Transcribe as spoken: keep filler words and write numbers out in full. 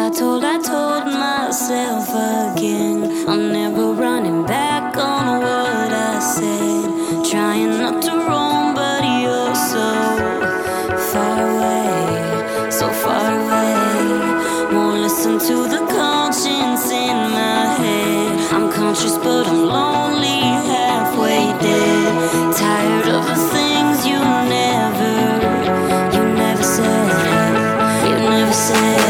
I told, I told myself again, I'm never running back on what I said. Trying not to roam, but you're so far away, so far away. Won't listen to the conscience in my head. I'm conscious, but I'm lonely, halfway dead. Tired of the things you never, you never said, you never said.